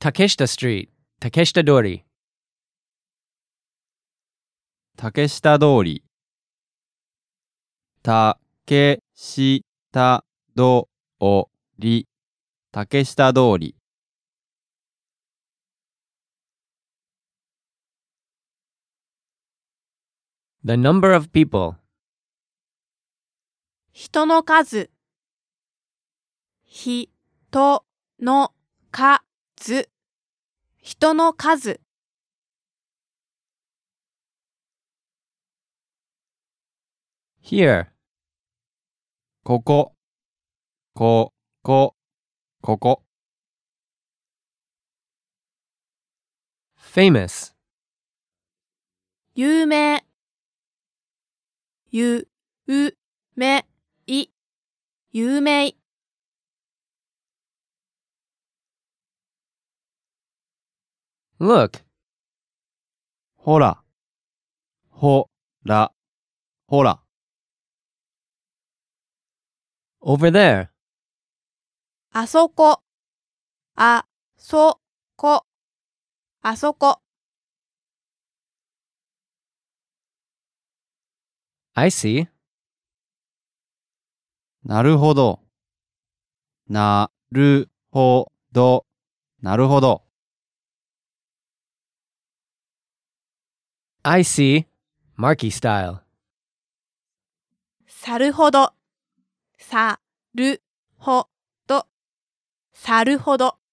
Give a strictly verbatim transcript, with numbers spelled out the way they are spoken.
Takeshita Street, Takeshita Dori. 竹下通り。竹下通り。竹下通り。 The number of people. 人の数。人の数。人の数。 Here. ここ。ここ。ここ。 Famous. 有名。ゆ、う、め、い。有名。 Look. ほら。ほら。ほら。 Over there. あそこ。あ、そ、こ。あそこ。 I see. なるほど。なるほど。なるほど。 I see. Marky style. さるほど。さるほど。さるほど。